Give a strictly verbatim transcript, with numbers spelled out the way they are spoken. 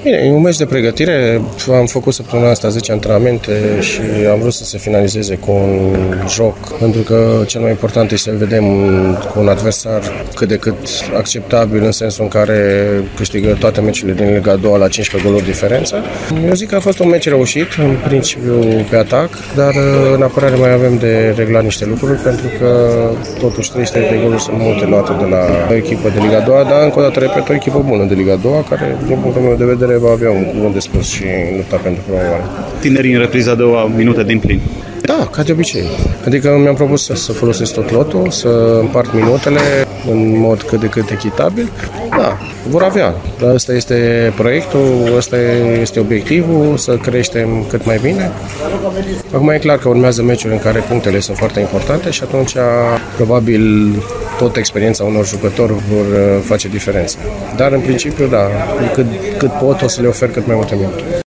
Bine, e un meci de pregătire. Am făcut săptămâna asta zece antrenamente și am vrut să se finalizeze cu un joc, pentru că cel mai important este să vedem cu un adversar cât de cât acceptabil, în sensul în care câștigă toate meciurile din Liga a doua la cincisprezece goluri diferență. Eu zic că a fost un meci reușit, în principiu pe atac, dar în apărare mai avem de reglat niște lucruri, pentru că totuși treizeci și trei de goluri sunt multe luate de la o echipă de Liga a doua, dar încă o dată repet, o echipă bună de Liga a doua, care din punctul meu de vedere va avea un cuvânt de spus și lupta pentru promovare. Tinerii în repriza a doua, minute din plin. Da, ca de obicei. Adică mi-am propus să, să folosesc tot lotul, să împart minutele în mod cât de cât echitabil. Da, vor avea. Dar ăsta este proiectul, ăsta este obiectivul, să creștem cât mai bine. Acum e clar că urmează meciuri în care punctele sunt foarte importante și atunci probabil tot experiența unor jucători vor face diferența. Dar în principiu, da, cât, cât pot o să le ofer cât mai multe minute.